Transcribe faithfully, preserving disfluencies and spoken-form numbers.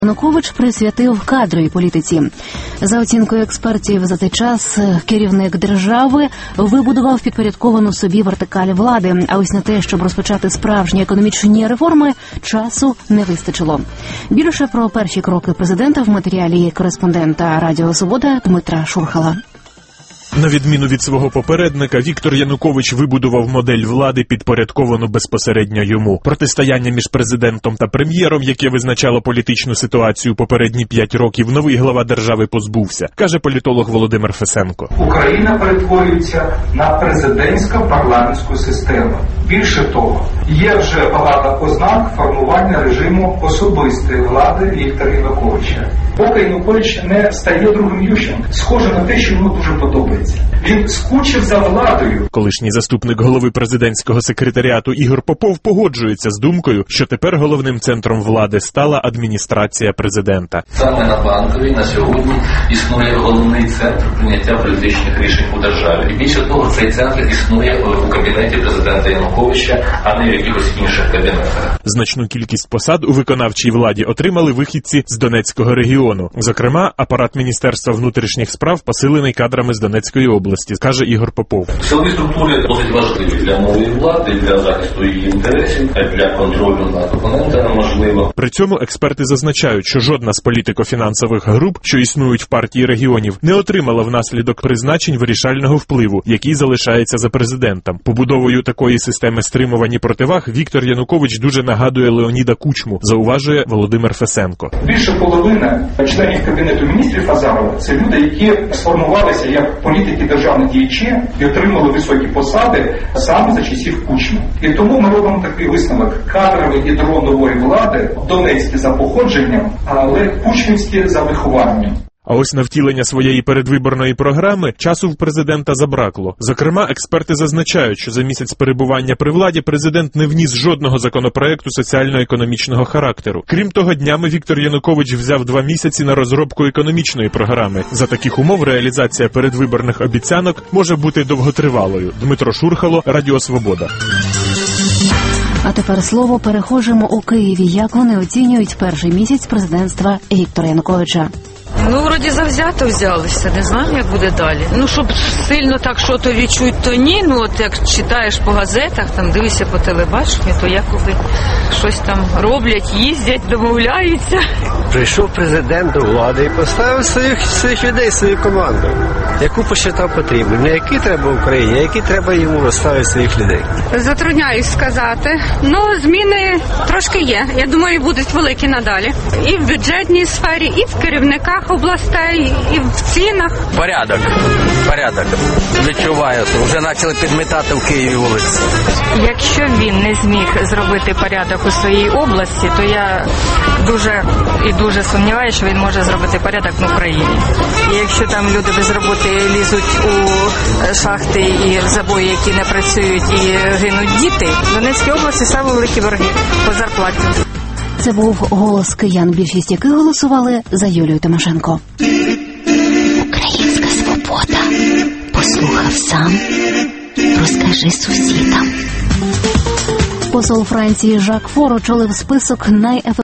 Янукович присвятив кадровій політиці. За оцінкою експертів, за цей час керівник держави вибудував підпорядковану собі вертикаль влади, а ось на те, щоб розпочати справжні економічні реформи, часу не вистачило. Більше про перші кроки президента в матеріалі кореспондента Радіо Свобода Дмитра Шурхала. На відміну від свого попередника, Віктор Янукович вибудував модель влади, підпорядковану безпосередньо йому. Протистояння між президентом та прем'єром, яке визначало політичну ситуацію попередні п'ять років, новий глава держави позбувся, каже політолог Володимир Фесенко. Україна перетворюється на президентсько-парламентську систему. Більше того, є вже багато ознак формування режиму особистої влади Віктора Януковича. Поки Янукович не стає другим Ющенком, схоже на те, що йому дуже подобається. Він скучив за владою. Колишній заступник голови президентського секретаріату Ігор Попов погоджується з думкою, що тепер головним центром влади стала адміністрація президента. Саме на Банковій на сьогодні існує головний центр прийняття політичних рішень у державі. І більше того, цей центр існує у кабінеті президента Януковича, а не в якихось інших кабінетах. Значну кількість посад у виконавчій владі отримали вихідці з Донецького регіону. Зокрема, апарат Міністерства внутрішніх справ посилений кадрами з Донецької області, каже Ігор Попов. Силові структури досить важливі для нової влади, для захисту її інтересів, для контролю над опонентами можливо. При цьому експерти зазначають, що жодна з політико-фінансових груп, що існують в партії регіонів, не отримала внаслідок призначень вирішального впливу, який залишається за президентом. Побудовою такої системи стримувань і противаг Віктор Янукович дуже нагадує Леоніда Кучму, зауважує Володимир Фесенко. Більше половина членів Кабінету міністрів Азарова – це люди, які сформувалися як політики державні діячі і отримали високі посади саме за часів Кучми. І тому ми робимо такий висновок: кадровий ядро нової влади, донецькі за походженням, але кучмівські за вихованням. А ось на втілення своєї передвиборної програми часу в президента забракло. Зокрема, експерти зазначають, що за місяць перебування при владі президент не вніс жодного законопроекту соціально-економічного характеру. Крім того, днями Віктор Янукович взяв два місяці на розробку економічної програми. За таких умов реалізація передвиборних обіцянок може бути довготривалою. Дмитро Шурхало, Радіо Свобода. А тепер слово перехожимо у Києві. Як вони оцінюють перший місяць президентства Віктора Януковича? Ну, вроді завзято взялися, не знаю, як буде далі. Ну, щоб сильно так що-то відчуть, то ні. Ну, от як читаєш по газетах, там дивишся по телебаченню, то якоби щось там роблять, їздять, домовляються. Прийшов президент до влади і поставив своїх, своїх людей, свою команду, яку посчитав потрібно. Не які треба Україні, а які треба йому розставити своїх людей. Затрудняюсь сказати. Ну, зміни трошки є. Я думаю, будуть великі надалі. І в бюджетній сфері, і в керівниках областей, і в цінах. Порядок. Порядок. Відчуваю. Вже почали підмітати в Києві вулиці. Якщо він не зміг зробити порядок у своїй області, то я дуже і дуже сумніваюся, що він може зробити порядок в Україні. І якщо там люди без роботи лізуть у шахти і в забої, які не працюють, і гинуть діти, в Донецькій області саме великі борги по зарплаті. Це був голос киян, більшість яких голосували за Юлію Тимошенко. Українська свобода. Послухав сам, розкажи сусідам. Посол Франції Жак Фор очолив список найефективніших